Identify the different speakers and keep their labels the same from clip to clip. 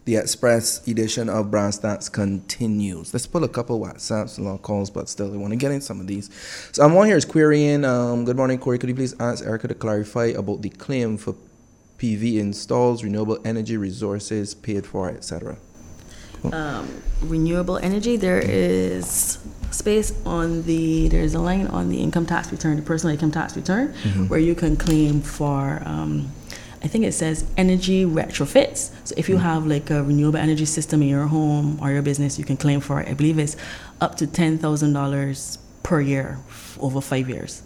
Speaker 1: The express edition of Brass Stats continues. Let's pull a couple WhatsApps, a lot of calls, but still, I want to get in some of these. So, one here is querying. Good morning, Corey. Could you please ask Erica to clarify about the claim for PV installs, renewable energy resources paid for, etc.?
Speaker 2: Renewable energy, there is space there's a line on the income tax return, the personal income tax return, where you can claim for, I think it says energy retrofits. So if you have like a renewable energy system in your home or your business, you can claim for it. I believe it's up to $10,000 per year over 5 years.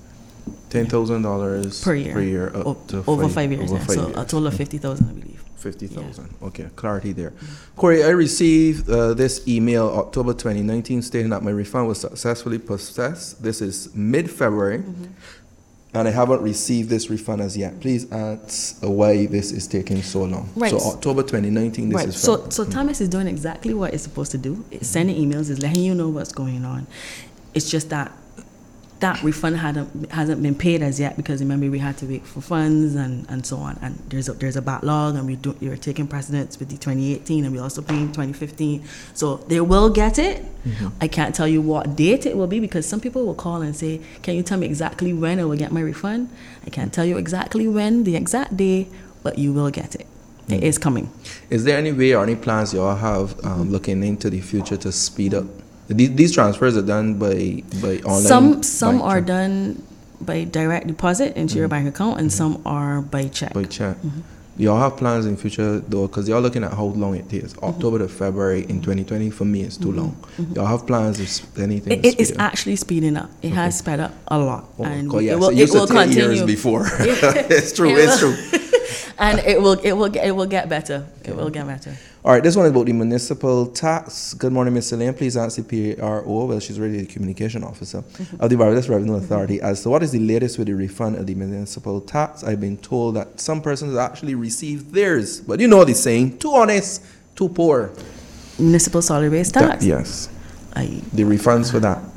Speaker 1: $10,000
Speaker 2: per year
Speaker 1: up to
Speaker 2: over 5 years.
Speaker 1: Over 5
Speaker 2: so
Speaker 1: years.
Speaker 2: a total of 50,000, I believe.
Speaker 1: 50,000. Yeah. Okay, clarity there. Corey, I received this email October 2019 stating that my refund was successfully processed. This is mid-February, and I haven't received this refund as yet. Please ask why this is taking so long.
Speaker 2: Right.
Speaker 1: So October 2019, this is February.
Speaker 2: So Thomas is doing exactly what it's supposed to do. It's sending emails, it's letting you know what's going on. It's just that refund hasn't been paid as yet, because remember we had to wait for funds and so on, and there's a backlog, and we're taking precedence with the 2018, and we also paying 2015, so they will get it. I can't tell you what date it will be, because some people will call and say, can you tell me exactly when I will get my refund? I can't tell you exactly when, the exact day, but you will get it. It is coming.
Speaker 1: Is there any way or any plans you all have looking into the future to speed up? These transfers are done by online.
Speaker 2: Some are done by direct deposit into your bank account, and some are by check.
Speaker 1: By check. You all have plans in future though, because you're looking at how long it takes. October to February in 2020 for me is too long. You all have plans if anything.
Speaker 2: It is actually speeding up. It has sped up a lot, and
Speaker 1: it
Speaker 2: will continue.
Speaker 1: Years before. It's true. It's true.
Speaker 2: And it will get better. It will get better.
Speaker 1: All right, this one is about the municipal tax. Good morning, Ms. Elaine. Please ask the PRO, well, she's really the communication officer of the Barbados Revenue Authority, as to what is the latest with the refund of the municipal tax. I've been told that some persons actually received theirs, but you know the saying, too honest, too poor.
Speaker 2: Municipal solid waste tax?
Speaker 1: Yes. The refunds for that.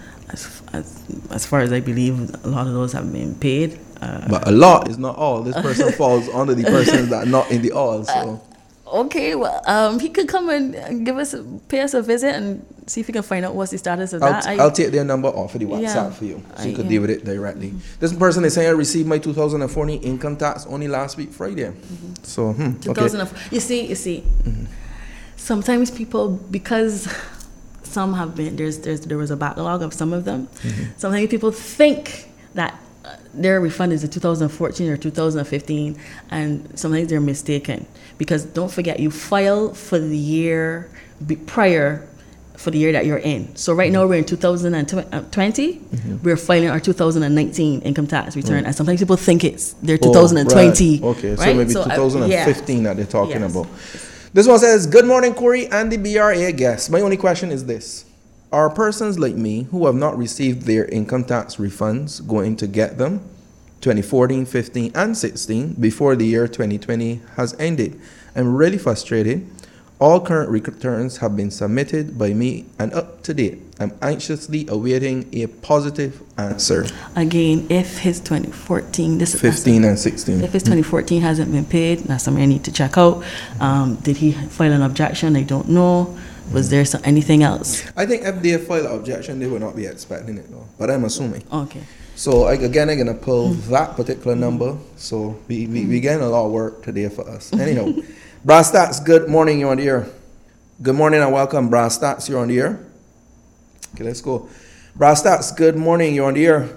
Speaker 2: As far as I believe, a lot of those have been paid.
Speaker 1: But a lot is not all. This person falls under the persons that are not in the all. So.
Speaker 2: Okay, well, he could come and pay us a visit and see if he can find out what's the status of that.
Speaker 1: I'll take their number off of the WhatsApp for you, so you could deal with it directly. This person is saying I received my 2014 income tax only last week Friday. So, okay.
Speaker 2: You see. Sometimes people, because some have been there was a backlog of some of them. Sometimes people think that their refund is in 2014 or 2015, and sometimes they're mistaken, because don't forget, you file for the year prior for the year that you're in. So right now we're in 2020, we're filing our 2019 income tax return, and sometimes people think it's their 2020.
Speaker 1: Right. Okay,
Speaker 2: right?
Speaker 1: so maybe 2015 that they're talking about. This one says, good morning, Corey and the BRA guests. My only question is this. Are persons like me who have not received their income tax refunds going to get them 2014, 15, and 16 before the year 2020 has ended? I'm really frustrated. All current returns have been submitted by me and up to date. I'm anxiously awaiting a positive answer.
Speaker 2: Again, if his 2014,
Speaker 1: 15 and 16.
Speaker 2: If his 2014 hasn't been paid, that's something I need to check out. Did he file an objection? I don't know. Was there anything else?
Speaker 1: I think if they file an objection, they will not be expecting it though. But I'm assuming.
Speaker 2: Okay.
Speaker 1: So I'm gonna pull that particular number. So we getting a lot of work today for us. Anyhow, Brass Stats, good morning, you're on the air. Good morning and welcome, Brass Stats, you're on the air. Okay, let's go. Brass Stats, good morning, you're on the air.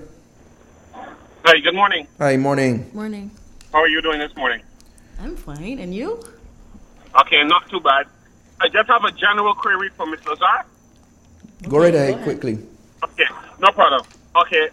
Speaker 3: Hi, good morning.
Speaker 1: Hi, morning.
Speaker 2: Morning.
Speaker 3: How are you doing this morning?
Speaker 2: I'm fine, and you?
Speaker 3: Okay, not too bad. I just have a general query for Ms. Lazar.
Speaker 1: Go right ahead quickly.
Speaker 3: Okay, no problem. Okay,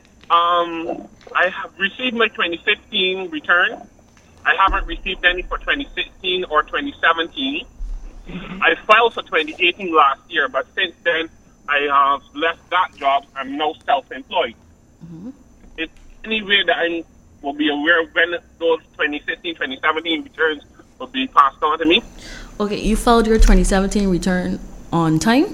Speaker 3: I have received my 2015 return. I haven't received any for 2016 or 2017. I filed for 2018 last year, but since then I have left that job. I'm now self-employed. Is there any way that I will be aware of when those 2016, 2017 returns will be passed on to me?
Speaker 2: Okay, you filed your 2017 return on time?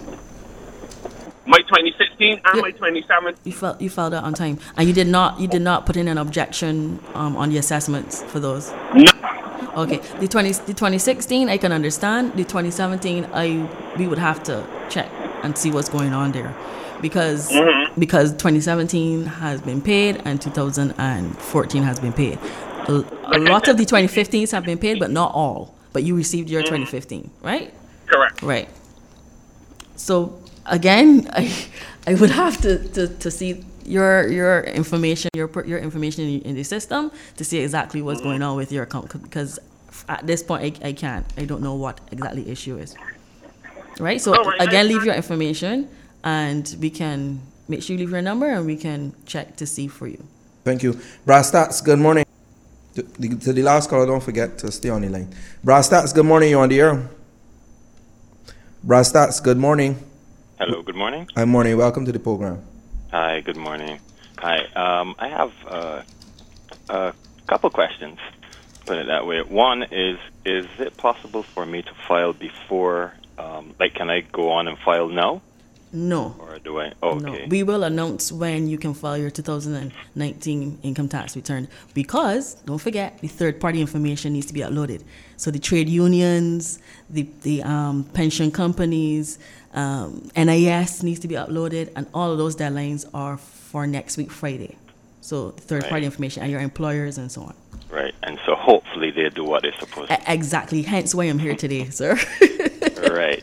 Speaker 3: My 2016 and my 2017.
Speaker 2: You filed it on time, and you did not put in an objection on the assessments for those.
Speaker 3: No.
Speaker 2: Okay, the 2016 I can understand. The 2017 we would have to check and see what's going on there, because 2017 has been paid and 2014 has been paid. A lot of the 2015s have been paid, but not all. But you received your 2015, right?
Speaker 3: Correct.
Speaker 2: Right. So again, I would have to see your information, your information in the system to see exactly what's going on with your account, because at this point I can't. I don't know what exactly the issue is. Right. So again, leave your information, and we can make sure you leave your number, and we can check to see for you.
Speaker 1: Thank you. Brass Stats, good morning. To the last caller, don't forget to stay on the line. Brass Stats, good morning. You on the air? Brass Stats, good morning.
Speaker 4: Hello, good morning.
Speaker 1: Good morning. Welcome to the program.
Speaker 4: Hi, good morning. Hi, I have a couple questions, put it that way. One is it possible for me to file before, can I go on and file now?
Speaker 2: No.
Speaker 4: Or do I? Okay.
Speaker 2: No. We will announce when you can file your 2019 income tax return, because don't forget, the third-party information needs to be uploaded. So the trade unions, the pension companies, NIS needs to be uploaded, and all of those deadlines are for next week Friday. So third-party information and your employers and so on.
Speaker 4: Right, and so hopefully they do what they're supposed to.
Speaker 2: Exactly. Hence why I'm here today, sir.
Speaker 4: Right.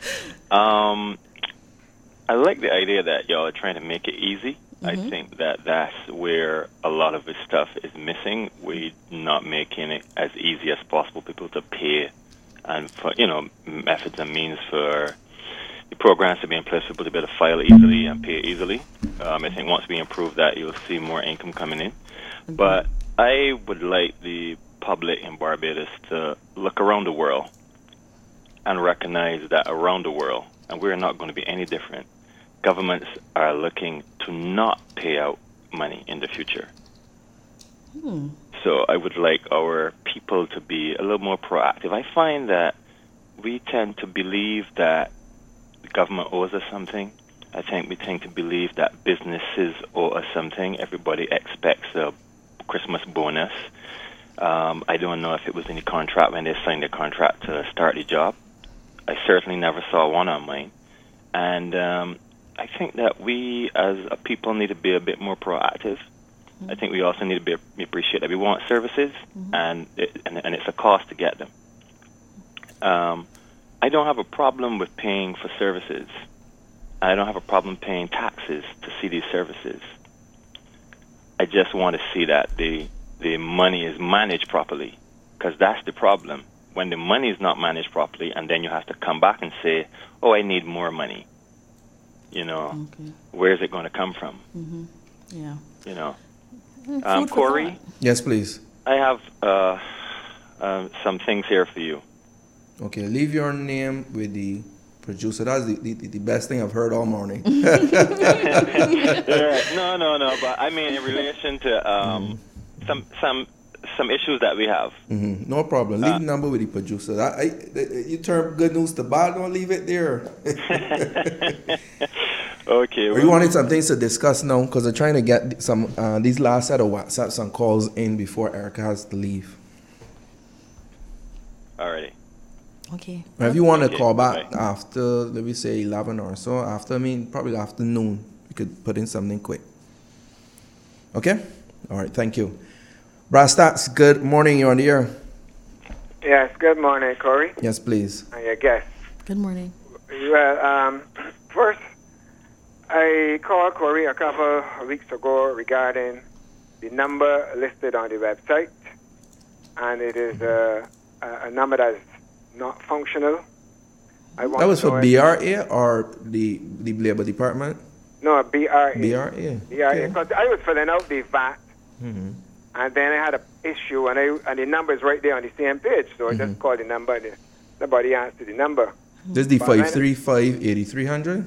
Speaker 4: I like the idea that y'all are trying to make it easy. I think that's where a lot of this stuff is missing. We're not making it as easy as possible people to pay, and for methods and means for the programs to be in place for people to be able to file easily and pay easily. I think once we improve that, you'll see more income coming in. But I would like the public in Barbados to look around the world and recognize that around the world, and we're not going to be any different, governments are looking to not pay out money in the future. So I would like our people to be a little more proactive. I find that we tend to believe that the government owes us something. I think we tend to believe that businesses owe us something. Everybody expects a Christmas bonus. I don't know if it was in the contract when they signed the contract to start the job. I certainly never saw one on mine. And I think that we as a people need to be a bit more proactive. I think we also need to appreciate that we want services, and it's a cost to get them. I don't have a problem with paying for services. I don't have a problem paying taxes to see these services. I just want to see that the money is managed properly, because that's the problem. When the money is not managed properly, and then you have to come back and say, oh, I need more money. Where is it going to come from?
Speaker 2: Yeah.
Speaker 4: Corey?
Speaker 1: Yes, please.
Speaker 4: I have some things here for you.
Speaker 1: Okay, leave your name with the producer. That's the best thing I've heard all morning.
Speaker 4: No, but I mean in relation to some issues that we have.
Speaker 1: No problem. Leave the number with the producer. You turn good news to bad, don't leave it there.
Speaker 4: Okay.
Speaker 1: Or you wanted some things to discuss now, because they're trying to get some these last set of WhatsApps and calls in before Erica has to leave.
Speaker 4: Alrighty.
Speaker 2: Okay.
Speaker 1: Or if you want to call back after, let me say 11 or so, probably afternoon, we could put in something quick. Okay? All right, thank you. Brass Stats, good morning. You're on the air.
Speaker 5: Yes, good morning, Corey.
Speaker 1: Yes, please.
Speaker 5: And your guest.
Speaker 2: Good morning.
Speaker 5: Well, first, I called Corey a couple of weeks ago regarding the number listed on the website, and it is a number that is not functional.
Speaker 1: That was for BRA or the Labor Department?
Speaker 5: No, BRA.
Speaker 1: BRA.
Speaker 5: BRA, because I was filling out the VAT, and then I had an issue, and the number is right there on the same page, so I just called the number, and nobody answered the number.
Speaker 1: This is the 535-8300?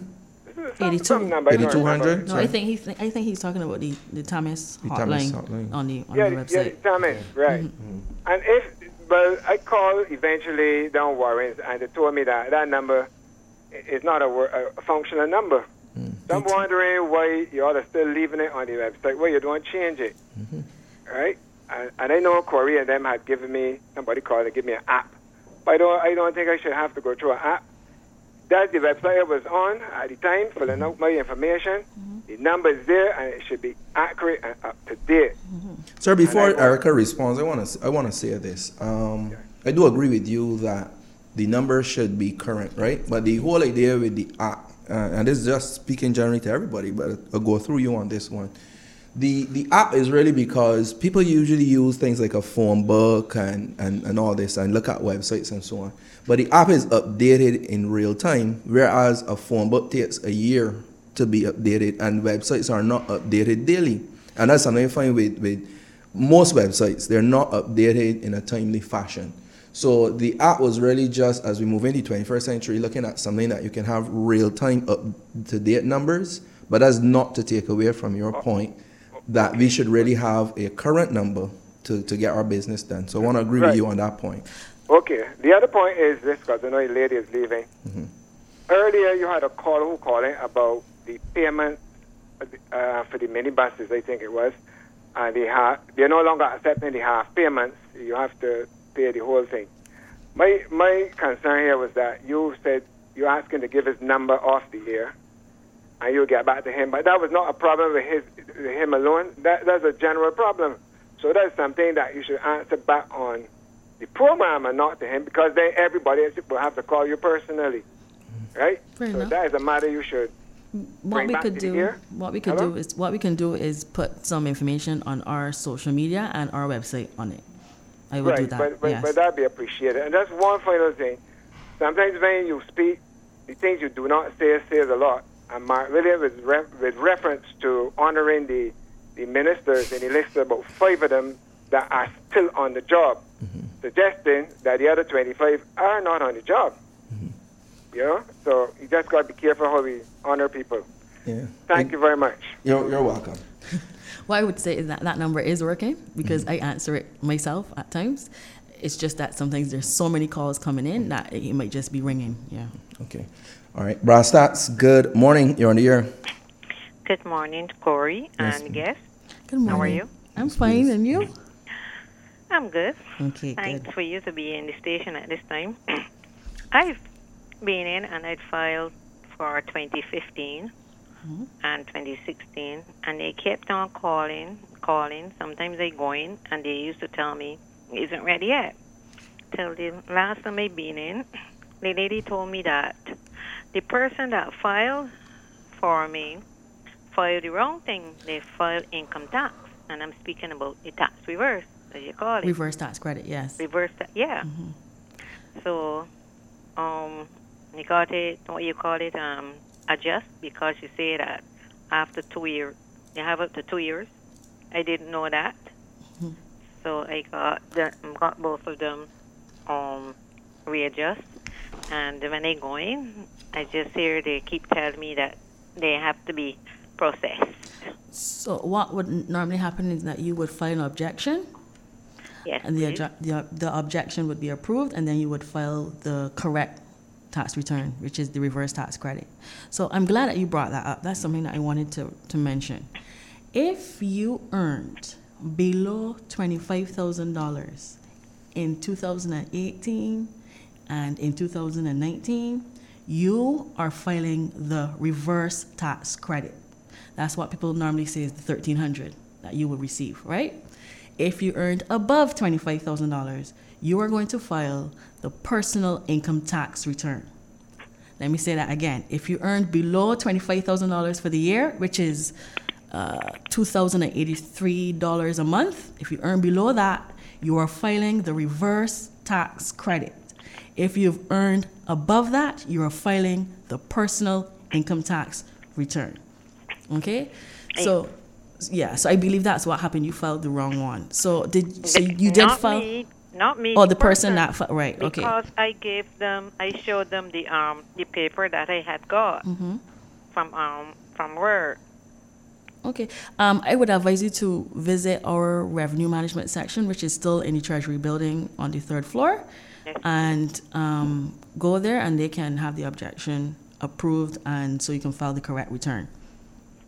Speaker 1: 8200.
Speaker 2: No, I think he's talking about the Thomas hotline on the website.
Speaker 5: Yeah, the Thomas, right. And I called eventually down Warrens, and they told me that number is not a functional number. So I'm wondering why you all are still leaving it on the website. Why you don't change it, right? and I know Corey and them had given me, somebody called and give me an app. But I don't think I should have to go through an app. That's the website I was on at the time, filling out my information. The number is there, and it should be accurate and up to date.
Speaker 1: Sir, before Erica responds, I want to say this. I do agree with you that the number should be current, right? But the whole idea with the app, and this is just speaking generally to everybody, but I'll go through you on this one. The app is really because people usually use things like a phone book and all this and look at websites and so on. But the app is updated in real time, whereas a phone book takes a year to be updated and websites are not updated daily. And that's something I find with most websites. They're not updated in a timely fashion. So the app was really just, as we move into the 21st century, looking at something that you can have real-time up-to-date numbers, but that's not to take away from your point that we should really have a current number to get our business done. So I want to agree with you on that point.
Speaker 5: Okay. The other point is this, because I know the lady is leaving. Earlier, you had a caller calling about the payment for the minibuses, I think it was. And they're no longer accepting the half payments. You have to pay the whole thing. My concern here was that you said you're asking to give his number off the air, and you'll get back to him. But that was not a problem with him alone. That's a general problem. So that's something that you should answer back on the program and not to him, because then everybody else will have to call you personally, right?
Speaker 2: Fair
Speaker 5: so
Speaker 2: enough.
Speaker 5: that is a matter you should
Speaker 2: What we
Speaker 5: back
Speaker 2: could
Speaker 5: to
Speaker 2: do,
Speaker 5: the ear.
Speaker 2: what we can do is put some information on our social media and our website on it. I will do that.
Speaker 5: But that'd be appreciated. And that's one final thing. Sometimes when you speak, the things you do not say says a lot. And Mark Williams, with reference to honoring the ministers, and he listed about 5 of them that are still on the job, suggesting that the other 25 are not on the job. You know? So you just got to be careful how we honor people.
Speaker 1: Yeah.
Speaker 5: Thank you very much.
Speaker 1: You're welcome.
Speaker 2: What I would say is that number is working because I answer it myself at times. It's just that sometimes there's so many calls coming in that it might just be ringing. Yeah.
Speaker 1: Okay. All right. Brastats, good morning. You're on the air.
Speaker 6: Good morning, Corey and guest.
Speaker 2: Good morning.
Speaker 6: How are you?
Speaker 2: I'm fine. And you?
Speaker 6: I'm good.
Speaker 2: Okay,
Speaker 6: Thanks
Speaker 2: good.
Speaker 6: for you to be in the station at this time. I've been in and I'd filed for 2015 and 2016, and they kept on calling. Sometimes they go in and they used to tell me, it isn't ready yet. Till the last time I've been in, the lady told me that the person that filed for me filed the wrong thing. They filed income tax, and I'm speaking about the tax reverse, as you call it.
Speaker 2: Reverse tax credit, yes.
Speaker 6: Reverse tax, yeah. So, you got it, what you call it, adjust, because you say that after 2 years, you have up to 2 years. I didn't know that. So I got both of them readjust. And when they go in, I just hear they keep telling me that they have to be processed.
Speaker 2: So what would normally happen is that you would file an objection.
Speaker 6: Yes,
Speaker 2: And
Speaker 6: please.
Speaker 2: the objection would be approved, and then you would file the correct tax return, which is the reverse tax credit. So I'm glad that you brought that up. That's something that I wanted to mention. If you earned below $25,000 in 2018 and in 2019, you are filing the reverse tax credit. That's what people normally say is the $1,300 that you will receive, right? If you earned above $25,000, you are going to file the personal income tax return. Let me say that again. If you earned below $25,000 for the year, which is $2,083 a month, if you earn below that, you are filing the reverse tax credit. If you've earned above that, you are filing the personal income tax return. Okay? So, yeah, so I believe that's what happened. You filed the wrong one. So you did
Speaker 6: Not
Speaker 2: file?
Speaker 6: me, not me.
Speaker 2: Oh, the person that right, okay.
Speaker 6: Because I showed them the paper that I had got from work.
Speaker 2: Okay. I would advise you to visit our revenue management section, which is still in the Treasury building on the 3rd floor, and go there, and they can have the objection approved, and so you can file the correct return.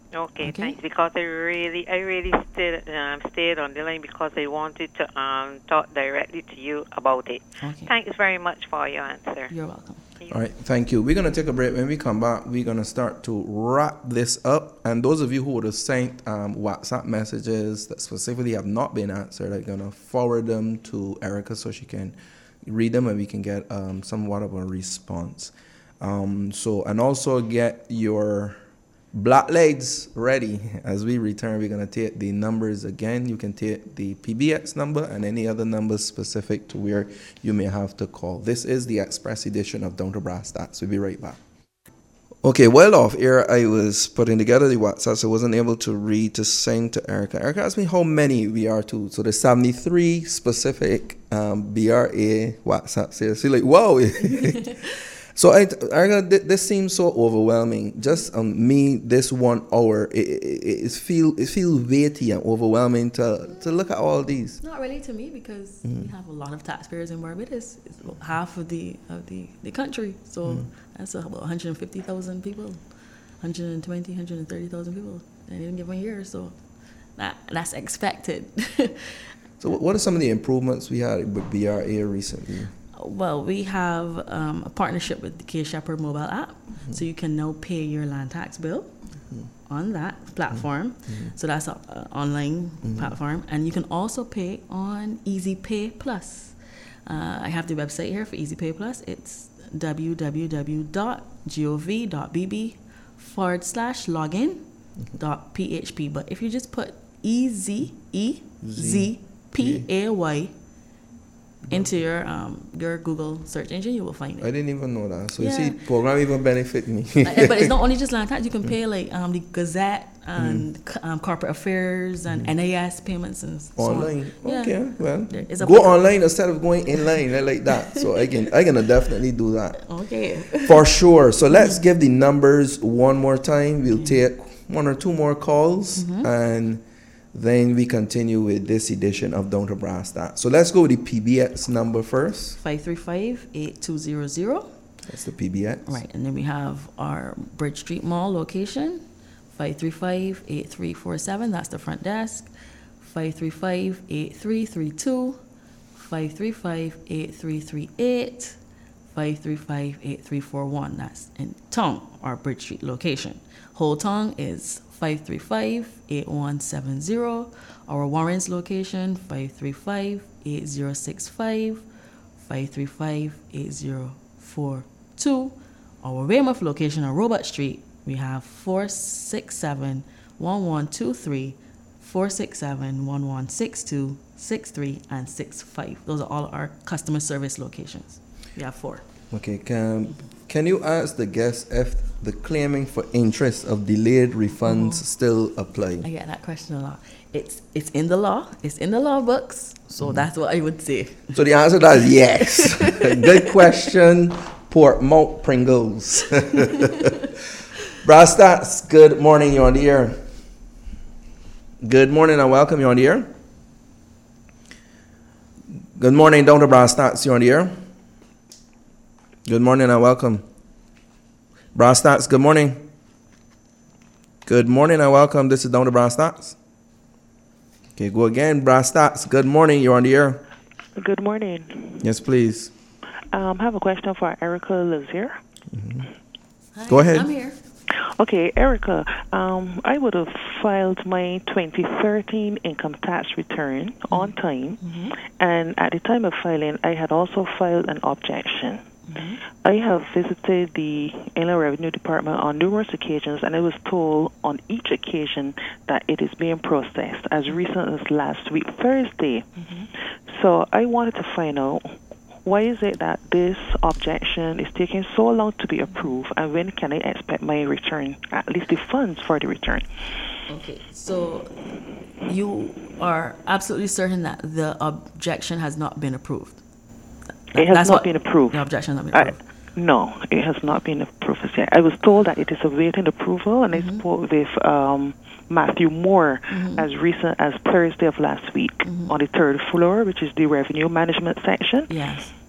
Speaker 6: Okay, thanks. Because I really stayed on the line because I wanted to talk directly to you about it.
Speaker 2: Okay.
Speaker 6: Thanks very much for your answer.
Speaker 2: You're welcome.
Speaker 1: All right, thank you. We're going to take a break. When we come back, we're going to start to wrap this up. And those of you who would have sent WhatsApp messages that specifically have not been answered, I'm going to forward them to Erica so she can read them and we can get somewhat of a response. And also get your black legs ready. As we return, we're going to take the numbers again. You can take the PBX number and any other numbers specific to where you may have to call. This is the Express edition of Down to Brass Tacks. We'll be right back. Okay, well off air, I was putting together the WhatsApp, so I wasn't able to read to send to Erica. Erica asked me how many we are to. So there's 73 specific BRA WhatsApps here. So like, whoa. So, Erica, this seems so overwhelming. Just me, this 1 hour, it feels weighty and overwhelming to look at all these.
Speaker 2: Not really to me because we have a lot of taxpayers in Barbados. It's about half of the country. So that's about 150,000 people, 120, 130,000 people in any given year. So that's expected.
Speaker 1: So what are some of the improvements we had with BRA recently?
Speaker 2: Well, we have a partnership with the K Shepherd mobile app, so you can now pay your land tax bill on that platform. So that's an online platform, and you can also pay on Easy Pay Plus. I have the website here for Easy Pay Plus. It's www.gov.bb/login.php. But if you just put EZPAY into your Google search engine, you will find it.
Speaker 1: I didn't even know that. So you see, program even benefit me.
Speaker 2: But it's not only just land tax. You can pay like the Gazette and corporate affairs and NAS payments and so
Speaker 1: online.
Speaker 2: On.
Speaker 1: Okay, well,
Speaker 2: go
Speaker 1: online instead of going in line. I like that. So I can definitely do that.
Speaker 2: Okay.
Speaker 1: For sure. So let's give the numbers one more time. We'll take 1 or 2 more calls and then we continue with this edition of Down to Brass Tacks. So let's go with the PBX number first.
Speaker 2: 535-8200.
Speaker 1: That's the PBX.
Speaker 2: Right, and then we have our Bridge Street Mall location, 535-8347. That's the front desk. 535-8332. 535-8338. 535-8341. That's in Tong, our Bridge Street location. Whole Tong is 535-8170. Our Warrens location, 535-8065, 535-8042. Our Weymouth location on Robert Street, we have 467-1123, 467-1162, 63, and 65. Those are all our customer service locations. We have 4.
Speaker 1: Okay, can you ask the guest if the claiming for interest of delayed refunds still apply?
Speaker 2: I get that question a lot. It's in the law. It's in the law books. So that's what I would say.
Speaker 1: So the answer to that is yes. Good question, Portmouth Pringles. Brass Tacks, good morning. You're on the air. Good morning and welcome. You're on the air. Good morning, Down to Brass Tacks. You're on the air. Good morning and welcome. Brass Tacks, good morning. Good morning and welcome. This is Down to Brass Tacks. Okay, go again. Brass Tacks, good morning. You're on the air.
Speaker 7: Good morning.
Speaker 1: Yes, please.
Speaker 7: I have a question for Erica lives here.
Speaker 2: Hi,
Speaker 1: go ahead.
Speaker 2: I'm here.
Speaker 7: Okay, Erica, I would have filed my 2013 income tax return on time, and at the time of filing, I had also filed an objection. I have visited the Inland Revenue Department on numerous occasions, and I was told on each occasion that it is being processed as recent as last week, Thursday. So I wanted to find out, why is it that this objection is taking so long to be approved, and when can I expect my return, at least the funds for the return?
Speaker 2: Okay, so you are absolutely certain that the objection has not been approved?
Speaker 7: It has not been approved.
Speaker 2: The objection has not been approved?
Speaker 7: No, it has not been approved yet. I was told that it is awaiting approval, and I spoke with Matthew Moore as recent as Thursday of last week on the 3rd floor, which is the revenue management section.
Speaker 2: Yes.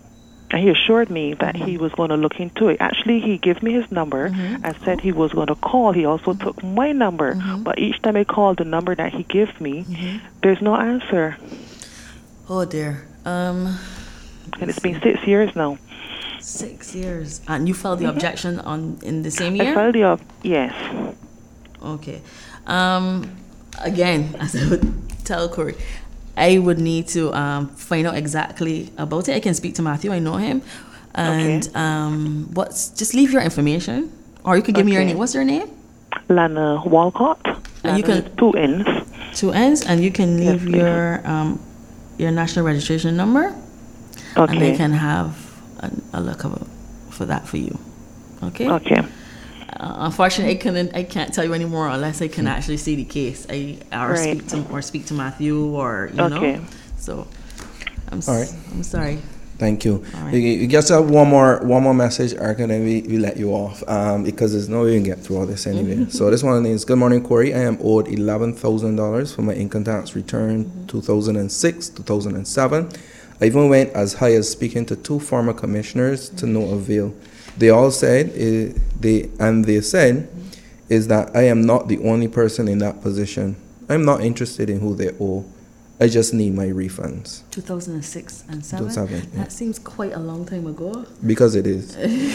Speaker 7: And he assured me that he was going to look into it. Actually, he gave me his number and said he was going to call. He also took my number. But each time I called the number that he gave me, there's no answer.
Speaker 2: Oh, dear.
Speaker 7: And it's been 6 years now.
Speaker 2: 6 years. And you filed the objection in the same year?
Speaker 7: I filed the yes.
Speaker 2: Okay. Again, as I would tell Corey, I would need to find out exactly about it. I can speak to Matthew. I know him. And just leave your information. Or you could give me your name. What's your name?
Speaker 7: Lana Walcott.
Speaker 2: And you can
Speaker 7: 2 N's.
Speaker 2: 2 N's, and you can leave your national registration number.
Speaker 7: Okay.
Speaker 2: And they can have a look for that for you. Okay?
Speaker 7: Okay.
Speaker 2: Unfortunately, I can't tell you anymore unless I can actually see the case. Speak to Matthew or you know. So I'm sorry.
Speaker 1: Thank you.
Speaker 2: Right.
Speaker 1: You just have one more message, Erica, and then we let you off because there's no way you can get through all this anyway. So this one is, good morning, Corey. I am owed $11,000 for my income tax return 2006, 2007. I even went as high as speaking to 2 former commissioners to no avail. They all said, they said is that I am not the only person in that position. I'm not interested in who they owe. I just need my refunds.
Speaker 2: 2006 and 7? That seems quite a long time ago.
Speaker 1: Because it is.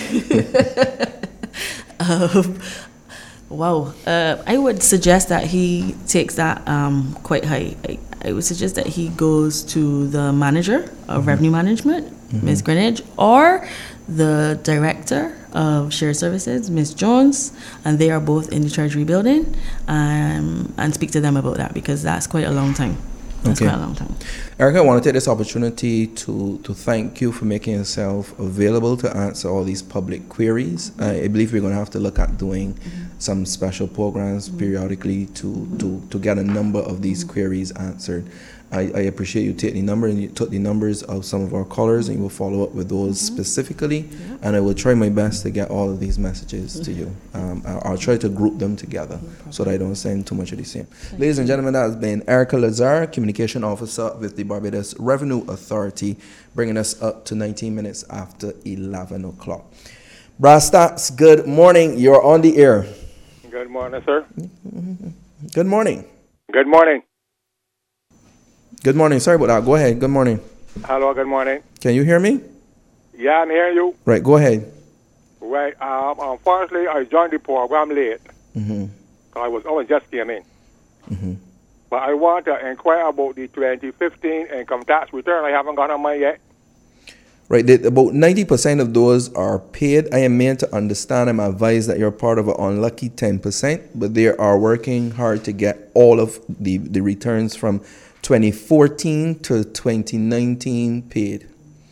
Speaker 2: Wow. I would suggest that he takes that quite high. I would suggest that he goes to the manager of revenue management, Ms. Greenidge, or the director of shared services, Ms. Jones, and they are both in the Treasury building, and speak to them about that because that's quite a long time. That's quite a long time.
Speaker 1: Erica, I want to take this opportunity to thank you for making yourself available to answer all these public queries. I believe we're going to have to look at doing some special programs periodically to get a number of these queries answered. I appreciate you taking the number, and you took the numbers of some of our callers, and you will follow up with those specifically. And I will try my best to get all of these messages to you. I'll try to group them together so that I don't send too much of the same. Ladies and gentlemen, that has been Erica Lazar, Communication Officer with the Barbados Revenue Authority, bringing us up to 19 minutes after 11 o'clock. Brass Tacks, good morning. You're on the air.
Speaker 8: Good morning, sir.
Speaker 1: Good morning.
Speaker 8: Good morning.
Speaker 1: Good morning. Sorry about that. Go ahead. Good morning.
Speaker 8: Hello, good morning.
Speaker 1: Can you hear me?
Speaker 8: Yeah, I'm hearing you.
Speaker 1: Right, go ahead.
Speaker 8: Right. Unfortunately, I joined the program late. I just came in. But I want to inquire about the 2015 income tax return. I haven't got on mine yet.
Speaker 1: Right. About 90% of those are paid. I am meant to understand. I'm advised that you're part of an unlucky 10%, but they are working hard to get all of the returns from 2014 to 2019 paid.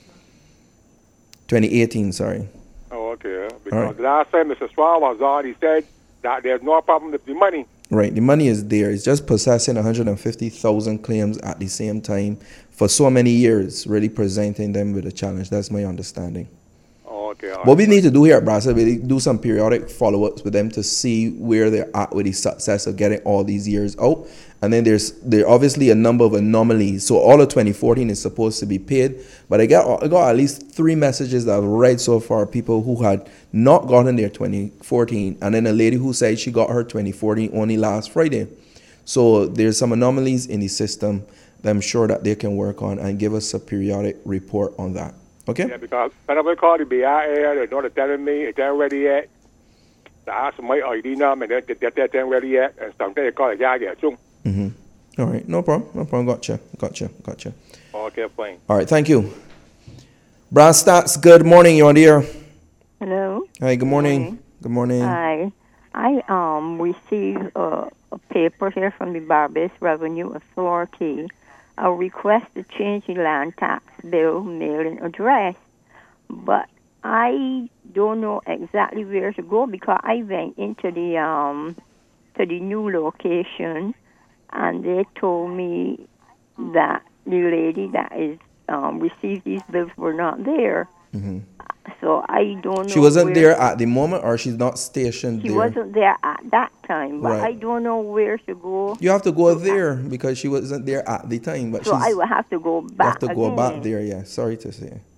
Speaker 1: 2018, sorry.
Speaker 8: Oh, okay. Because last time Mr. Swan was on, he said that there's no problem with the money.
Speaker 1: Right. The money is there. It's just processing 150,000 claims at the same time for so many years, really presenting them with a challenge. That's my understanding.
Speaker 8: Okay.
Speaker 1: What we need to do here at Brasa, we do some periodic follow-ups with them to see where they're at with the success of getting all these years out. And then there are obviously a number of anomalies. So all of 2014 is supposed to be paid. But I got at least 3 messages that I've read so far, people who had not gotten their 2014. And then a lady who said she got her 2014 only last Friday. So there's some anomalies in the system that I'm sure that they can work on and give us a periodic report on that. Okay?
Speaker 8: Yeah, because whenever I call the BIA, they're not telling me it ain't ready yet. They ask my ID number, and that ain't ready yet. And sometimes they call it Jagger too.
Speaker 1: All right, no problem. Gotcha.
Speaker 8: Okay, fine.
Speaker 1: All right, thank you. Brass Stats, good morning. You're on the air.
Speaker 9: Hello.
Speaker 1: Hi, good morning. Good morning.
Speaker 9: Hi. I received a paper here from the Barbados Revenue Authority, a request to change the land tax bill mailing address, but I don't know exactly where to go because I went into the new location, and they told me that the lady that is received these bills were not there. So I don't know.
Speaker 1: She wasn't there at the moment, or she's not stationed there?
Speaker 9: She wasn't there at that time, but
Speaker 1: Right.
Speaker 9: I don't know where to go.
Speaker 1: You have to go there because she wasn't there at the time. But
Speaker 9: So I will have to go back.
Speaker 1: You have to go back there, yeah. Sorry to say.
Speaker 9: Oh,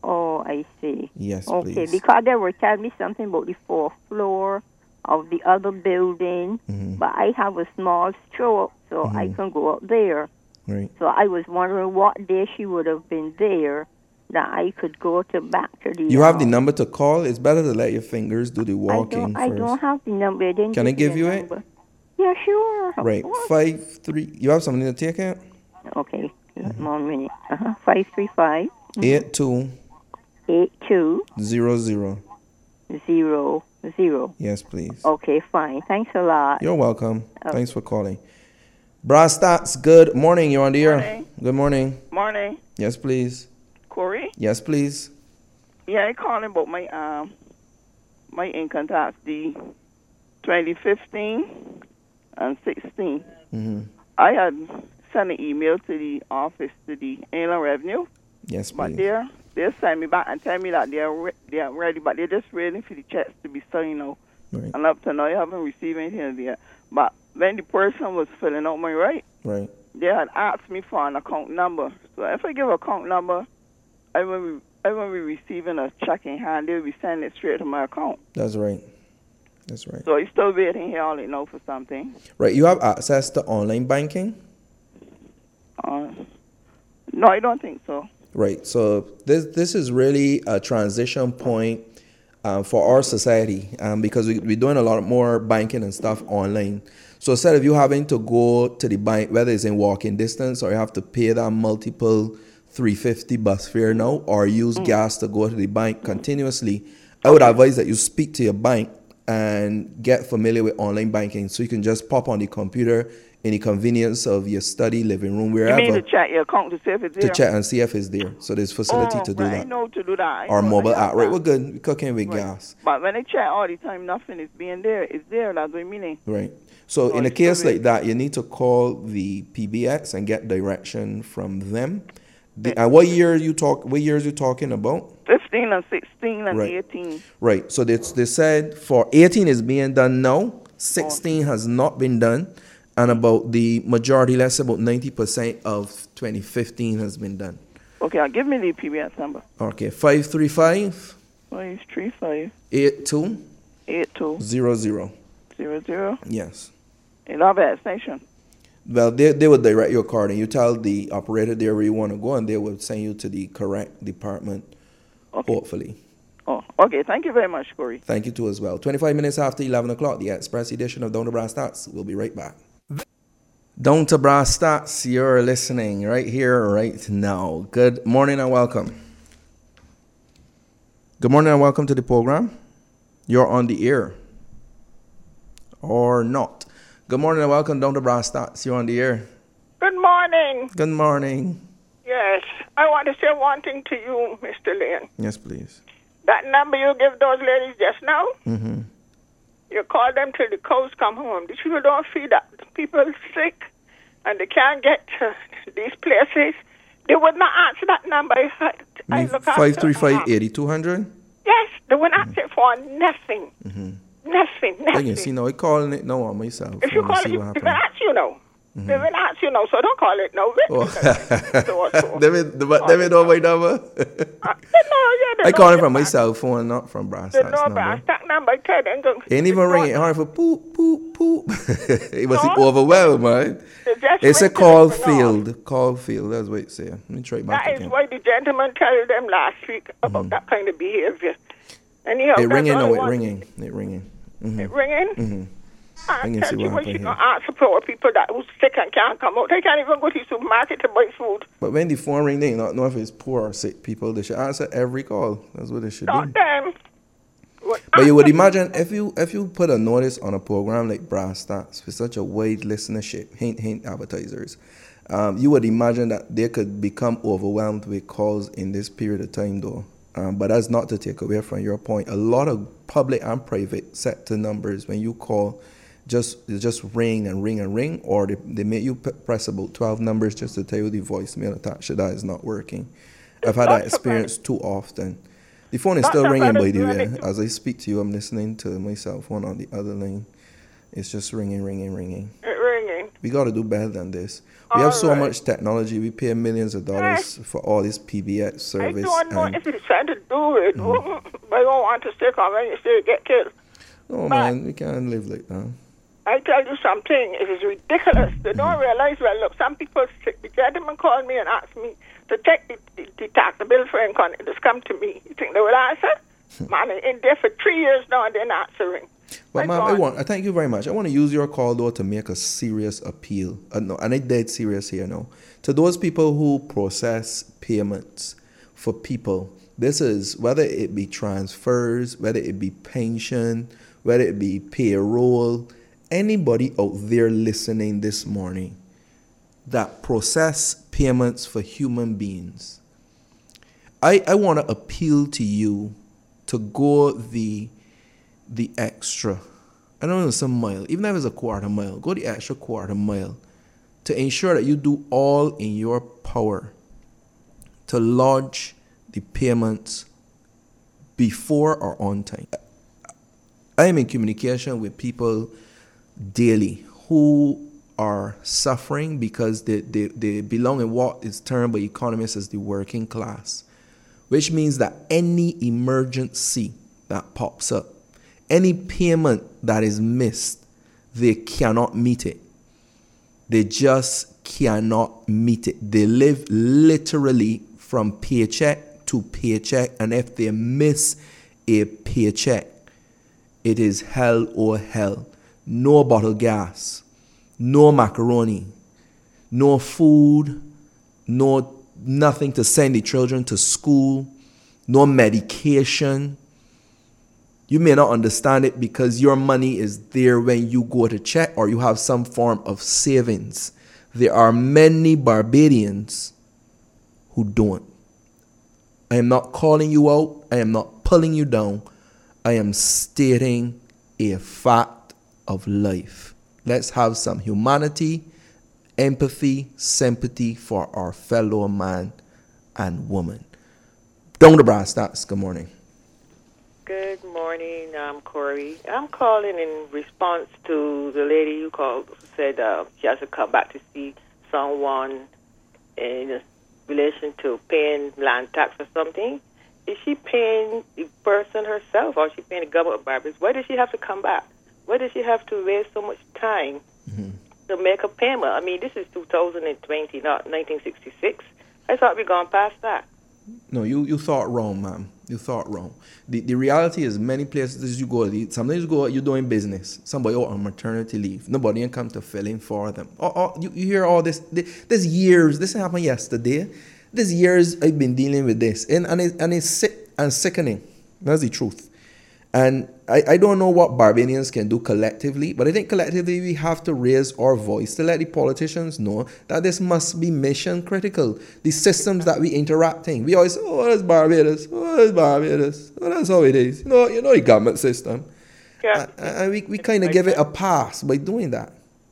Speaker 9: I see.
Speaker 1: Yes,
Speaker 9: okay,
Speaker 1: please.
Speaker 9: Because they were telling me something about the 4th floor of the other building, but I have a small stroke, so I can go up there.
Speaker 1: Right.
Speaker 9: So I was wondering what day she would have been there that I could go back to the...
Speaker 1: You have the number to call? It's better to let your fingers do the walking first.
Speaker 9: I don't have the number.
Speaker 1: Can I give you it?
Speaker 9: Yeah, sure.
Speaker 1: Right. 53... You have something to take out?
Speaker 9: Okay. 1 minute. 535...
Speaker 1: 82...
Speaker 9: 82... 00...
Speaker 1: Yes, please.
Speaker 9: Okay, fine. Thanks a lot.
Speaker 1: You're welcome. Okay. Thanks for calling. Brass Stats, good morning. You're on the air. Good morning.
Speaker 10: Morning.
Speaker 1: Yes, please.
Speaker 10: Corey?
Speaker 1: Yes, please.
Speaker 10: Yeah, I calling about my income tax, the 2015 and 16.
Speaker 1: Mm-hmm.
Speaker 10: I had sent an email to the office, to the Inland Revenue.
Speaker 1: Yes, please.
Speaker 10: But they send me back and tell me that they are ready, but they're just waiting for the checks to be signed now.
Speaker 1: Right.
Speaker 10: And up to now, I haven't received anything yet. But when the person was filling out my right, they had asked me for an account number. So if I give an account number, I won't be receiving a check in hand. They'll be sending it straight to my account.
Speaker 1: That's right. That's right.
Speaker 10: So you're still waiting here all now for something?
Speaker 1: Right. You have access to online banking?
Speaker 10: No, I don't think so.
Speaker 1: Right. So this is really a transition point for our society because we're doing a lot more banking and stuff online. So instead of you having to go to the bank, whether it's in walking distance or you have to pay that multiple $3.50 bus fare now or use gas to go to the bank continuously, I would advise that you speak to your bank and get familiar with online banking so you can just pop on the computer in the convenience of your study, living room, wherever.
Speaker 10: You mean to check your account to see if it's there?
Speaker 1: To check and see if it's there. So there's facility to do that.
Speaker 10: I know to do that.
Speaker 1: Or mobile app. Right, we're good. We're cooking with gas.
Speaker 10: But when I check all the time, nothing is being there. It's there, that's what I mean.
Speaker 1: Right. So in a case like that, you need to call the PBX and get direction from them. And what years you talking about?
Speaker 10: 15 and 16 and 18.
Speaker 1: Right. So they said for 18 is being done now. 16 has not been done. And about the majority, let's say about 90% of 2015 has been done.
Speaker 10: Okay, give me the PBS number.
Speaker 1: Okay, 535
Speaker 10: 535
Speaker 1: 82 00. Yes.
Speaker 10: In our extension.
Speaker 1: Well, they will direct your card and you tell the operator there where you want to go and they will send you to the correct department, hopefully.
Speaker 10: Oh, okay. Thank you very much, Corey.
Speaker 1: Thank you too as well. 25 minutes after 11 o'clock, the Express edition of Down to Brass Stats. We'll be right back. Down to Brass Stats, you're listening right here, right now. Good morning and welcome. Good morning and welcome to the program. You're on the air. Or not. Good morning and welcome down to Brass Stats. You're on the air.
Speaker 11: Good morning.
Speaker 1: Good morning.
Speaker 11: Yes. I want to say one thing to you, Mr. Lane.
Speaker 1: Yes, please.
Speaker 11: That number you give those ladies just now,
Speaker 1: Mm-hmm.
Speaker 11: you call them till the cows come home. These people don't feel that people are sick and they can't get to these places. They would not answer that number. I look
Speaker 1: 535 8200?
Speaker 11: Yes, they wouldn't answer for nothing.
Speaker 1: Mm-hmm.
Speaker 11: Nothing.
Speaker 1: I can see now. I'm calling it now on myself.
Speaker 11: If you call it, they will ask you now.
Speaker 1: Mm-hmm.
Speaker 11: They will ask you now, so don't call it now.
Speaker 1: They know my number. I call it from my cell phone, not from Brass Stats number.
Speaker 11: Brass Stats number.
Speaker 1: Ain't even ringing hard for poop, poop, poop. It was overwhelmed, man. It's a call field. Call field. That's what it says. Let me try back again.
Speaker 11: That is why the gentleman told them last week about that kind of behavior. Anyhow,
Speaker 1: it ringing. No, it ringing. It ringing.
Speaker 11: Mm-hmm. It ringing?
Speaker 1: Mm-hmm.
Speaker 11: I can tell you what you can answer for people that who's sick and can't come out. They can't even go to the supermarket to buy food.
Speaker 1: But when the phone ring, they don't know if it's poor or sick people. They should answer every call. That's what they should do.
Speaker 11: Not them.
Speaker 1: But you would imagine if you put a notice on a program like Brass Stats with such a wide listenership, hint advertisers, you would imagine that they could become overwhelmed with calls in this period of time, though. But that's not to take away from your point. A lot of public and private sector numbers, when you call, just ring and ring and ring, or they make you press about 12 numbers just to tell you the voicemail attached to that is not working. I've had that experience too often. The phone is still ringing, by the way. As I speak to you, I'm listening to my cell phone on the other line. It's just ringing.
Speaker 11: Ringing.
Speaker 1: We got to do better than this. We have so much technology. We pay millions of dollars for all this PBX service.
Speaker 11: I don't know if you decide to do it. I don't want to stick on when you say get killed.
Speaker 1: No, man, we can't live like that.
Speaker 11: I tell you something, it is ridiculous. They don't realize, well, look, some people, the gentleman called me and asked me to take the tax bill for income. Just come to me. You think they will answer? Man, in there for 3 years now and they're not answering.
Speaker 1: Well, ma'am, I thank you very much. I want to use your call, though, to make a serious appeal. No, and I'm dead serious here now. To those people who process payments for people, this is whether it be transfers, whether it be pension, whether it be payroll, anybody out there listening this morning that process payments for human beings, I want to appeal to you to go the extra. I don't know, some mile, even if it's a quarter mile, go the extra quarter mile to ensure that you do all in your power to lodge the payments before or on time. I am in communication with people daily who are suffering because they belong in what is termed by economists as the working class, which means that any emergency that pops up, any payment that is missed, they cannot meet it. They just cannot meet it. They live literally from paycheck to paycheck, and if they miss a paycheck, it is hell or hell. No bottled gas, no macaroni, no food, nothing to send the children to school, no medication. You may not understand it because your money is there when you go to check or you have some form of savings. There are many Barbadians who don't. I am not calling you out. I am not pulling you down. I am stating a fact of life. Let's have some humanity, empathy, sympathy for our fellow man and woman. Down the brass tacks. Good morning.
Speaker 12: Good morning, Corey. I'm calling in response to the lady you called who said she has to come back to see someone in relation to paying land tax or something. Is she paying the person herself or is she paying the government of Barbados? Why does she have to come back? Why does she have to waste so much time to make a payment? I mean, this is 2020, not 1966. I thought we'd gone past that.
Speaker 1: No, you thought wrong, ma'am. You thought wrong. The reality is many places you go, sometimes you go, you're doing business. Somebody out on maternity leave. Nobody can come to fill in for them. You hear all this. There's years. This happened yesterday. There's years I've been dealing with this. And it's sick and sickening. That's the truth. And I don't know what Barbadians can do collectively, but I think collectively we have to raise our voice to let the politicians know that this must be mission critical. The systems that we interact in. We always say, oh, that's Barbados. Oh, that's Barbados. Oh, that's how it is. You know the government system. Yeah. And we kind of give it a pass by doing that.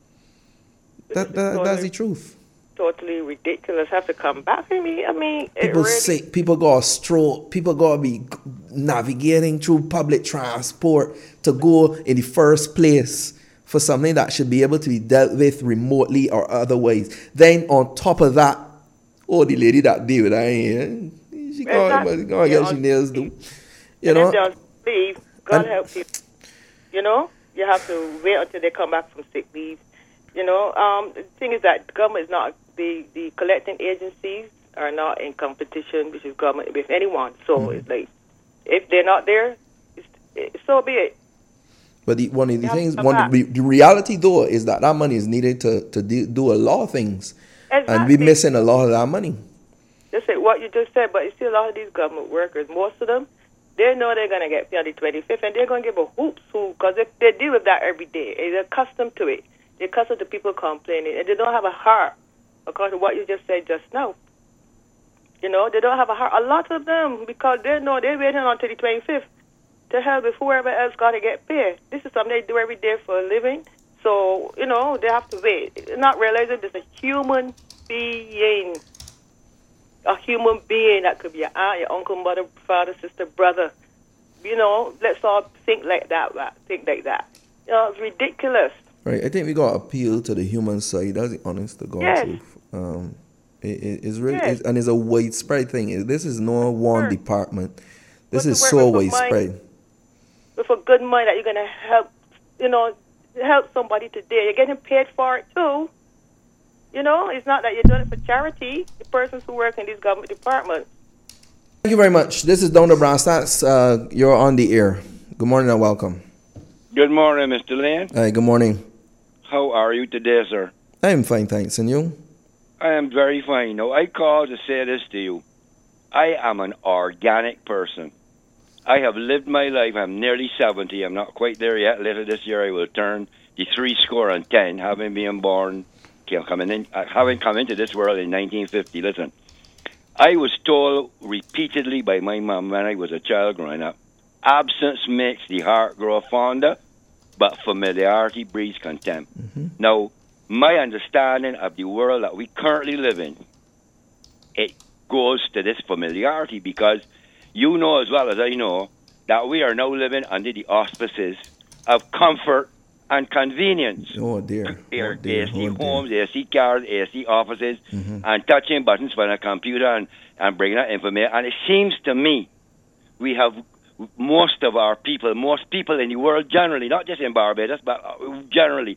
Speaker 1: That's the truth.
Speaker 12: Totally ridiculous. Have to come back. I mean,
Speaker 1: people sick. People got a stroke. People got to be navigating through public transport to go in the first place for something that should be able to be dealt with remotely or otherwise. Then on top of that, the lady that deal with that here, she gonna get she nails do. You know.
Speaker 12: Just leave. God help you. You know, you have to wait until they come back from sick leave. You know, the thing is that the government is not. The collecting agencies are not in competition with the government, with anyone. So it's like, if they're not there, so be it.
Speaker 1: But one of the things, the reality though, is that money is needed to do a lot of things. Exactly. And we're missing a lot of that money.
Speaker 12: Just say what you just said, but you see a lot of these government workers, most of them, they know they're going to get paid on the 25th, and they're going to give a hoops because they deal with that every day. They're accustomed to it. They're accustomed to people complaining, and they don't have a heart. According to what you just said just now. You know, they don't have a heart. A lot of them, because they know they're waiting until the 25th to help with whoever else got to get paid. This is something they do every day for a living. So, you know, they have to wait. Not realizing there's a human being. A human being that could be your aunt, your uncle, mother, father, sister, brother. You know, let's all think like that. Think like that. You know, it's ridiculous.
Speaker 1: Right. I think we got to appeal to the human side. That's the honest to God truth. It's really, and it's a widespread thing. This is no one department. This is so widespread.
Speaker 12: With a good mind that you're going to help, help somebody today. You're getting paid for it too. It's not that you're doing it for charity. The persons who work in these government departments.
Speaker 1: Thank you very much. This is Down to Brass Tacks. You're on the air. Good morning and welcome.
Speaker 13: Good morning, Mr. Lane.
Speaker 1: Hi, good morning.
Speaker 13: How are you today, sir?
Speaker 1: I am fine, thanks. And you?
Speaker 13: I am very fine. Now, I called to say this to you. I am an organic person. I have lived my life. I'm nearly 70. I'm not quite there yet. Later this year, I will turn the 70, having been born, having come into this world in 1950. Listen, I was told repeatedly by my mom when I was a child growing up, absence makes the heart grow fonder, but familiarity breeds contempt. Now, my understanding of the world that we currently live in, it goes to this familiarity because you know as well as I know that we are now living under the auspices of comfort and convenience.
Speaker 1: Oh dear.
Speaker 13: AC homes, AC cars, AC offices, and touching buttons for a computer and bringing out information. And it seems to me we have most people in the world generally, not just in Barbados, but generally,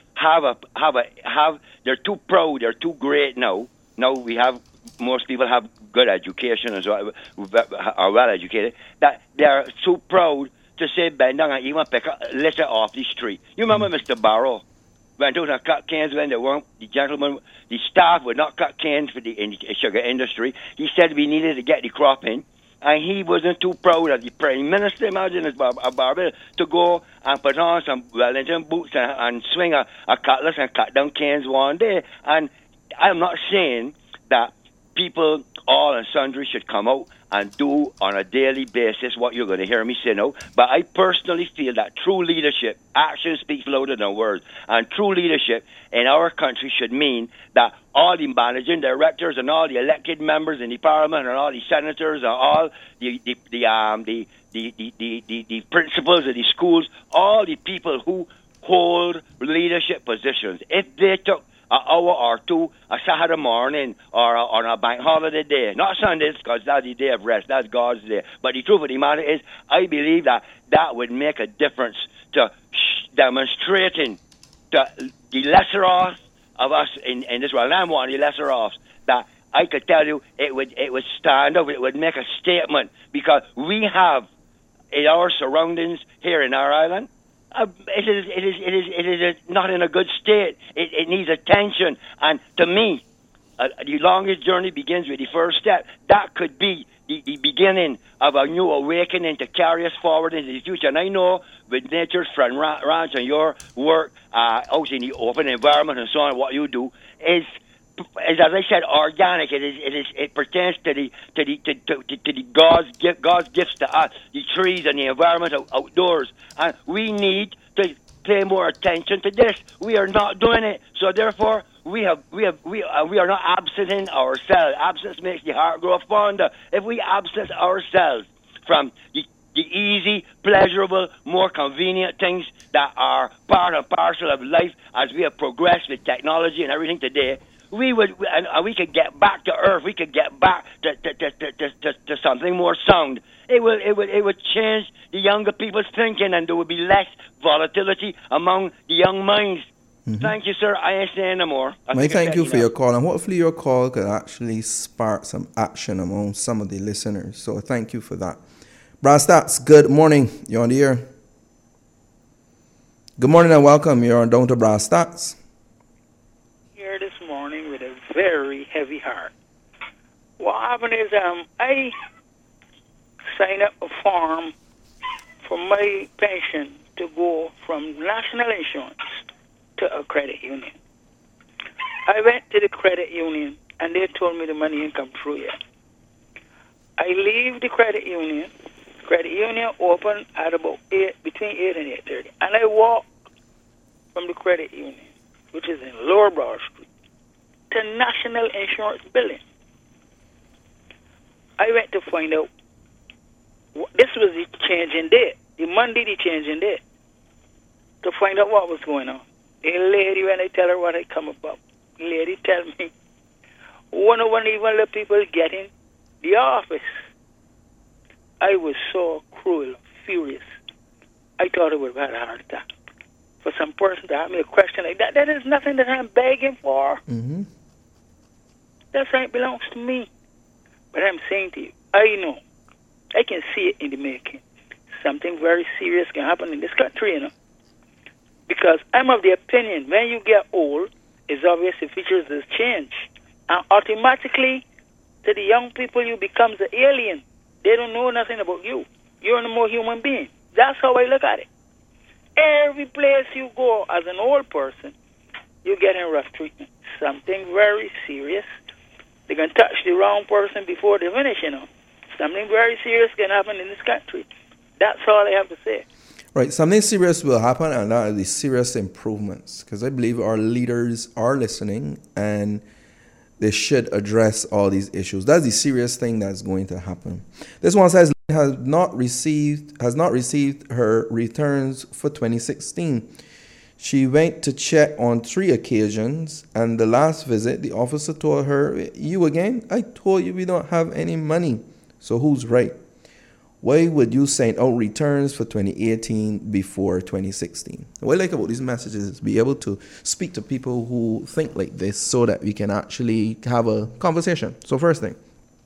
Speaker 13: they're too proud, they're too great now. Now most people have good education as well, are well educated, that they're too proud to say bend down and even pick a litter off the street. You remember Mr. Barrow went out and cut canes when the staff would not cut canes in the sugar industry. He said we needed to get the crop in. And he wasn't too proud of the Prime Minister, imagine, of Barbados, to go and put on some Wellington boots and swing a cutlass and cut down canes one day. And I'm not saying that people, all and sundry, should come out and do on a daily basis what you're going to hear me say now. But I personally feel that true leadership, action speaks louder than words. And true leadership in our country should mean that all the managing directors and all the elected members in the parliament and all the senators and all the principals of the schools, all the people who hold leadership positions, if they took an hour or two a Saturday morning or on a bank holiday day, not Sundays because that's the day of rest, that's God's day. But the truth of the matter is, I believe that would make a difference to demonstrating to the lesser off of us in this world. And I'm one of the lesser offs that I could tell you it would stand up, it would make a statement because we have in our surroundings here in our island. It is not in a good state. It needs attention. And to me, the longest journey begins with the first step. That could be the beginning of a new awakening to carry us forward into the future. And I know with Nature's Front Ranch and your work out in the open environment and so on, what you do is, as I said, organic. It pertains to the God's gifts to us, the trees and the environment outdoors, and we need to pay more attention to this. We are not doing it, so therefore we are not absenting ourselves. Absence makes the heart grow fonder. If we absent ourselves from the easy, pleasurable, more convenient things that are part and parcel of life as we have progressed with technology and everything today, we could get back to earth. We could get back to something more sound. It would change the younger people's thinking, and there would be less volatility among the young minds. Thank you, sir. I ain't saying no more.
Speaker 1: Thank you for your call, and hopefully your call could actually spark some action among some of the listeners. So thank you for that. Brass Tacks, good morning. You're on the air. Good morning and welcome. You're on Down to Brass Tacks.
Speaker 14: Here this morning with a very heavy heart. What happened is I signed up a form for my pension to go from national insurance to a credit union. I went to the credit union and they told me the money ain't come through yet. I leave the credit union. Credit union open at about between 8 and 8:30, and I walk from the credit union, which is in Lower Broad Street, to National Insurance Building. I went to find out. This was the change in date, the Monday the change in date, to find out what was going on. The lady, when I tell her what I come about, the lady tell me, one even the people get in the office. I was so cruel, furious. I thought I would have had a heart attack. For some person to ask me a question like that, that is nothing that I'm begging for.
Speaker 1: Mm-hmm.
Speaker 14: That right belongs to me. But I'm saying to you, I know, I can see it in the making. Something very serious can happen in this country, you know. Because I'm of the opinion, when you get old, it's obvious the features will change. And automatically, to the young people, you become the alien. They don't know nothing about you. You're no more human being. That's how I look at it. Every place you go as an old person, you're getting rough treatment. Something very serious. They can touch the wrong person before they finish, you know. Something very serious can happen in this country. That's all I have to say.
Speaker 1: Right, something serious will happen, and that is the serious improvements. Because I believe our leaders are listening, and they should address all these issues. That's the serious thing that's going to happen. This one says has not received her returns for 2016. She went to check on 3 occasions, and the last visit, the officer told her, "You again? I told you we don't have any money." So who's right? Why would you send out returns for 2018 before 2016? What I like about these messages is be able to speak to people who think like this so that we can actually have a conversation. So first thing,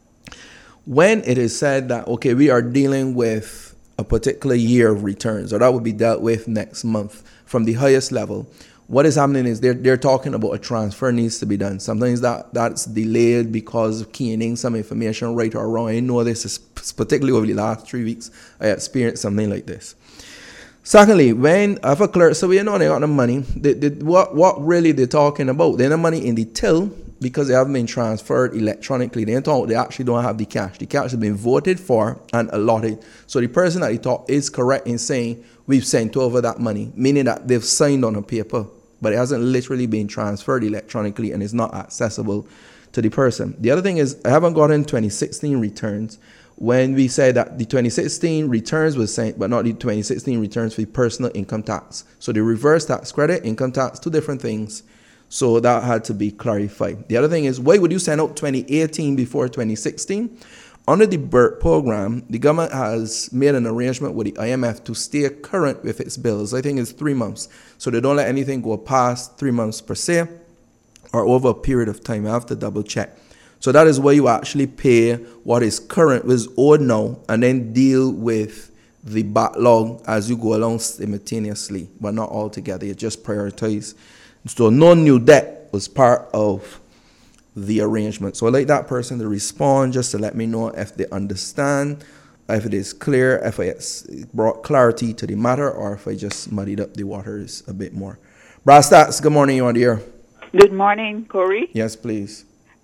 Speaker 1: when it is said that, okay, we are dealing with a particular year of returns, or that will be dealt with next month from the highest level, what is happening is they're talking about a transfer needs to be done. Sometimes that's delayed because of keying in some information right or wrong. I know this is particularly over the last 3 weeks, I experienced something like this. Secondly, when if a clerk, so we know they got the money, what really they're talking about? They're the money in the till because they haven't been transferred electronically. They actually don't have the cash. The cash has been voted for and allotted. So the person that they talk is correct in saying we've sent over that money, meaning that they've signed on a paper, but it hasn't literally been transferred electronically and is not accessible to the person. The other thing is I haven't gotten 2016 returns. When we say that the 2016 returns was sent, but not the 2016 returns for the personal income tax. So the reverse tax credit, income tax, 2 different things. So that had to be clarified. The other thing is, why would you send out 2018 before 2016? Under the BERT program, the government has made an arrangement with the IMF to stay current with its bills. I think it's 3 months. So they don't let anything go past 3 months per se or over a period of time. I have to double check. So that is where you actually pay what is current, what is owed now, and then deal with the backlog as you go along simultaneously, but not all together. You just prioritize. So no new debt was part of the arrangement. So I'd like that person to respond just to let me know if they understand, if it is clear, if it's brought clarity to the matter, or if I just muddied up the waters a bit more. Brass Stats, good morning, you're on the air.
Speaker 15: Good morning, Corey.
Speaker 1: Yes, please.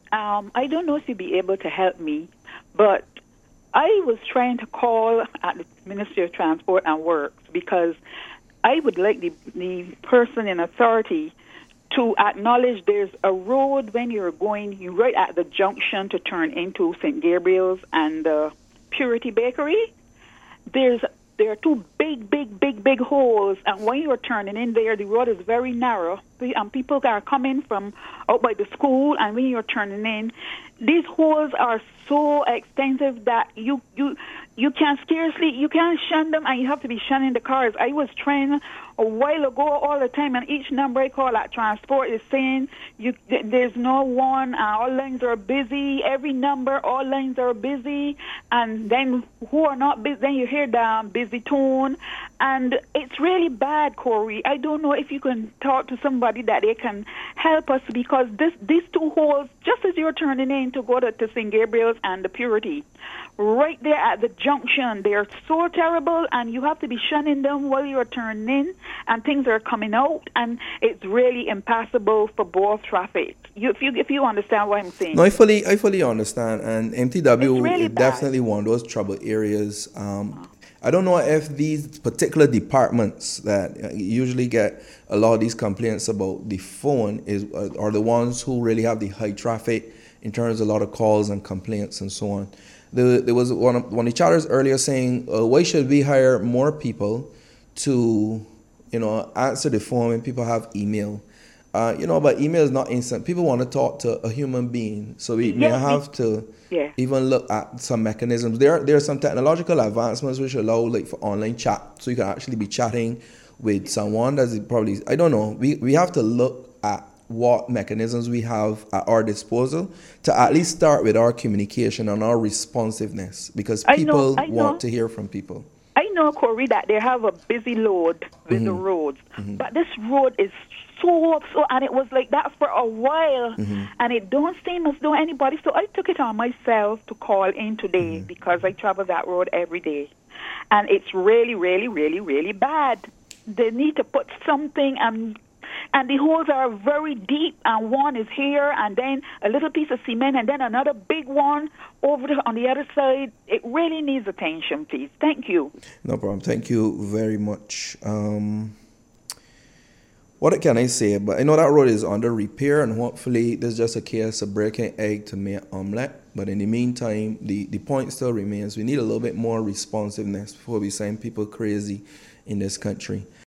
Speaker 15: I don't know if you'll be able to help me, but I was trying to call at the Ministry of Transport and Works because I would like the person in authority to acknowledge there's a road when you're right at the junction to turn into St. Gabriel's and the Purity Bakery. There are 2 big holes, and when you're turning in there, the road is very narrow, and people are coming from out by the school, and when you're turning in, these holes are so extensive that you can't shun them, and you have to be shunning the cars. I was trying a while ago all the time, and each number I call at transport is saying there's no one, all lines are busy, every number, all lines are busy, and then who are not busy, then you hear the busy tone, and it's really bad, Corey. I don't know if you can talk to somebody that they can help us, because these 2 holes, just as you're turning in to go to St. Gabriel's and the Purity, right there at the junction, they're so terrible, and you have to be shunning them while you're turning in, and things are coming out, and it's really impassable for both traffic. If you understand what I'm saying.
Speaker 1: No, I fully understand, and MTW really is definitely one of those trouble areas. I don't know if these particular departments that usually get a lot of these complaints about the phone are the ones who really have the high traffic in terms of a lot of calls and complaints and so on. There was one of the chatters earlier saying, why should we hire more people to answer the phone when people have email. But email is not instant. People want to talk to a human being, so we may have to even look at some mechanisms. There are some technological advancements which allow like for online chat, so you can actually be chatting with someone that's probably, I don't know. We have to look at what mechanisms we have at our disposal to at least start with our communication and our responsiveness, because people want to hear from people.
Speaker 15: I know, Corey, that they have a busy load with the roads, but this road is so, and it was like that for a while, and it don't seem as though anybody, so I took it on myself to call in today because I travel that road every day, and it's really, really, really, really bad. They need to put something, and the holes are very deep, and one is here, and then a little piece of cement, and then another big one over on the other side. It really needs attention, please. Thank you.
Speaker 1: No problem. Thank you very much. What can I say? But I know that road is under repair, and hopefully there's just a case of breaking egg to make omelette. But in the meantime, the point still remains. We need a little bit more responsiveness before we send people crazy in this country.